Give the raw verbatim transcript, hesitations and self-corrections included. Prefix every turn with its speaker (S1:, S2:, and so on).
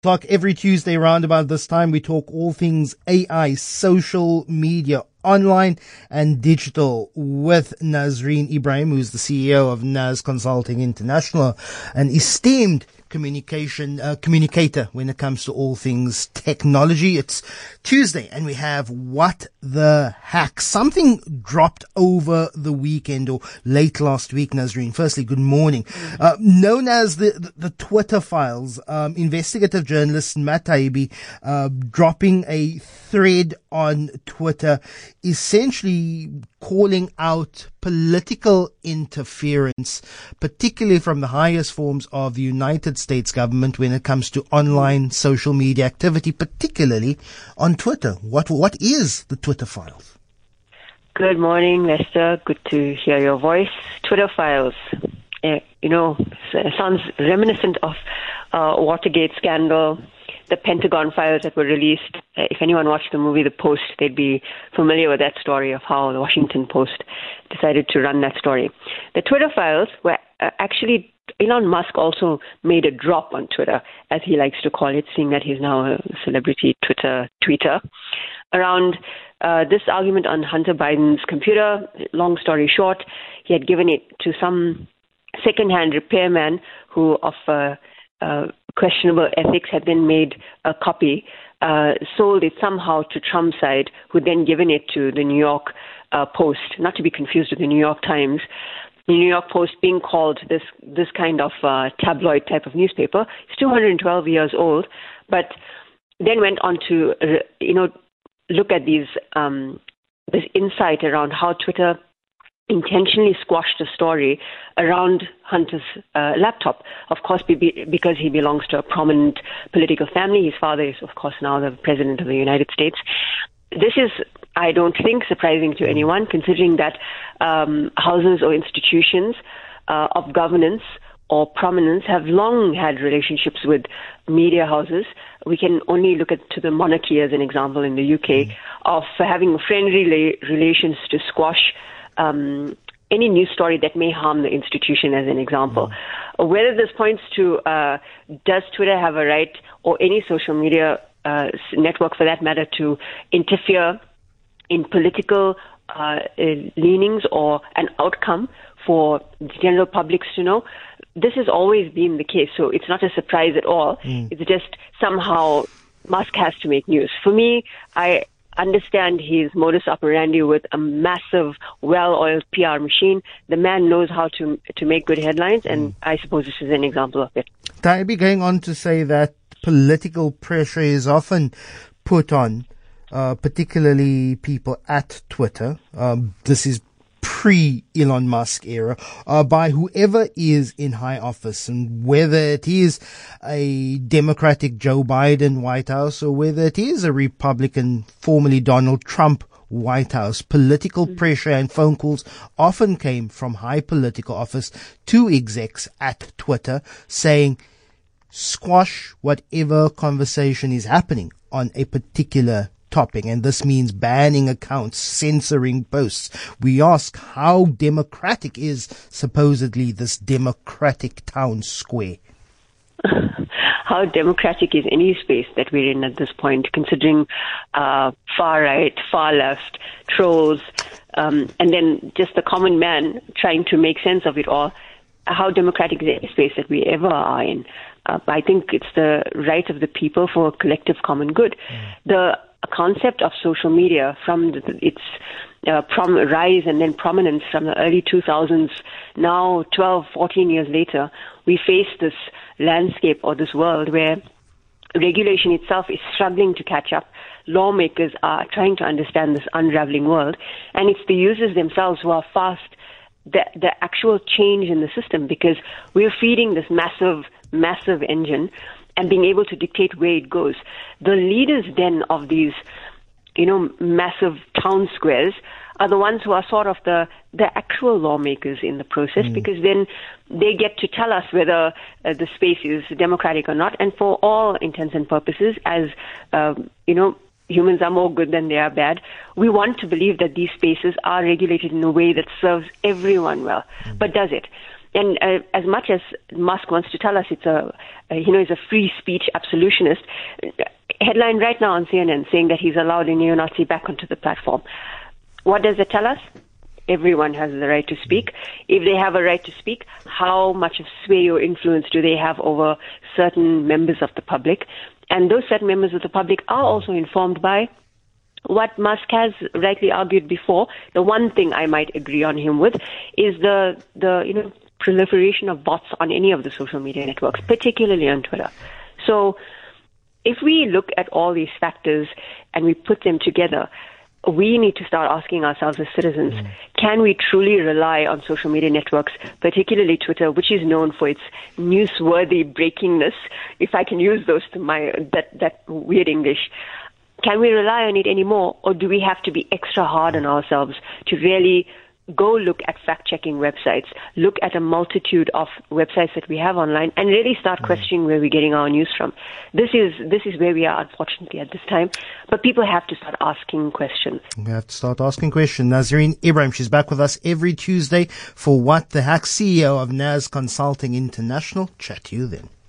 S1: Talk every Tuesday around about this time. We talk all things A I, social media, online and digital with Nazreen Ibrahim, who's the C E O of Naz Consulting International, an esteemed communication uh, communicator when it comes to all things technology. It's Tuesday and we have What the Hack. Something dropped over the weekend or late last week, Nazreen. Firstly, good morning. Uh, known as the, the, the Twitter files, um, investigative journalist Matt Taibbi uh, dropping a thread on Twitter, essentially calling out political interference, particularly from the highest forms of the United States government when it comes to online social media activity, particularly on Twitter. What what is the Twitter files?
S2: Good morning, Lester. Good to hear your voice. Twitter files, uh, you know, sounds reminiscent of uh, Watergate scandal, the Pentagon files that were released. Uh, if anyone watched the movie The Post, they'd be familiar with that story of how the Washington Post decided to run that story. The Twitter files were uh, actually, Elon Musk also made a drop on Twitter, as he likes to call it, seeing that he's now a celebrity Twitter tweeter, around uh, this argument on Hunter Biden's computer. Long story short, he had given it to some second-hand repairman who, of uh, uh, questionable ethics, had then made a copy, uh, sold it somehow to Trump's side, who then given it to the New York uh, Post, not to be confused with the New York Times. The New York Post being called this this kind of uh, tabloid type of newspaper. It's two hundred twelve years old, but then went on to, uh, you know, look at these um, this insight around how Twitter intentionally squashed a story around Hunter's uh, laptop. Of course, be- because he belongs to a prominent political family. His father is, of course, now the President of the United States. This is, I don't think, surprising to anyone, considering that um, houses or institutions uh, of governance or prominence have long had relationships with media houses. We can only look at to the monarchy as an example in the U K mm. of having friendly rela- relations to squash um, any news story that may harm the institution, as an example. Mm. Whether this points to uh, does Twitter have a right, or any social media uh, network for that matter, to interfere in political uh, leanings or an outcome for the general public to know, this has always been the case. So it's not a surprise at all. Mm. It's just somehow Musk has to make news. For me, I understand his modus operandi with a massive, well-oiled P R machine. The man knows how to to make good headlines, and mm. I suppose this is an example of it.
S1: Taibbi going on to say that political pressure is often put on, uh, particularly people at Twitter. Um, this is pre-Elon Musk era, uh, by whoever is in high office, and whether it is a Democratic Joe Biden White House or whether it is a Republican, formerly Donald Trump White House, political mm-hmm. pressure and phone calls often came from high political office to execs at Twitter saying, squash whatever conversation is happening on a particular topic, and this means banning accounts, censoring posts. We ask, how democratic is supposedly this democratic town square?
S2: How democratic is any space that we're in at this point, considering uh, far right, far left, trolls, um, and then just the common man trying to make sense of it all? How democratic is any space that we ever are in? Uh, I think it's the right of the people for a collective common good. Mm. The concept of social media, from the, its uh, prom- rise and then prominence from the early two thousands, now twelve, fourteen years later, we face this landscape or this world where regulation itself is struggling to catch up. Lawmakers are trying to understand this unraveling world, and it's the users themselves who are fast the, the actual change in the system, because we're feeding this massive, massive engine and being able to dictate where it goes. The leaders then of these, you know, massive town squares are the ones who are sort of the, the actual lawmakers in the process, mm. because then they get to tell us whether uh, the space is democratic or not. And for all intents and purposes, as, um, you know, humans are more good than they are bad, we want to believe that these spaces are regulated in a way that serves everyone well. Mm. But does it? And uh, as much as Musk wants to tell us it's a, uh, you know, he's a free speech absolutionist, headline right now on C N N saying that he's allowed a neo-Nazi back onto the platform. What does it tell us? Everyone has the right to speak. If they have a right to speak, how much of sway or influence do they have over certain members of the public? And those certain members of the public are also informed by what Musk has rightly argued before. The one thing I might agree on him with is the, the you know, proliferation of bots on any of the social media networks, particularly on Twitter. So if we look at all these factors and we put them together, we need to start asking ourselves as citizens, mm. can we truly rely on social media networks, particularly Twitter, which is known for its newsworthy breakingness, if I can use those to my that, that weird English. Can we rely on it anymore, or do we have to be extra hard on ourselves to really go look at fact-checking websites, look at a multitude of websites that we have online, and really start questioning where we're getting our news from? This is this is where we are, unfortunately, at this time. But people have to start asking questions.
S1: We have to start asking questions. Nazreen Ibrahim, she's back with us every Tuesday for What the Hack, C E O of N A S Consulting International. Chat to you then.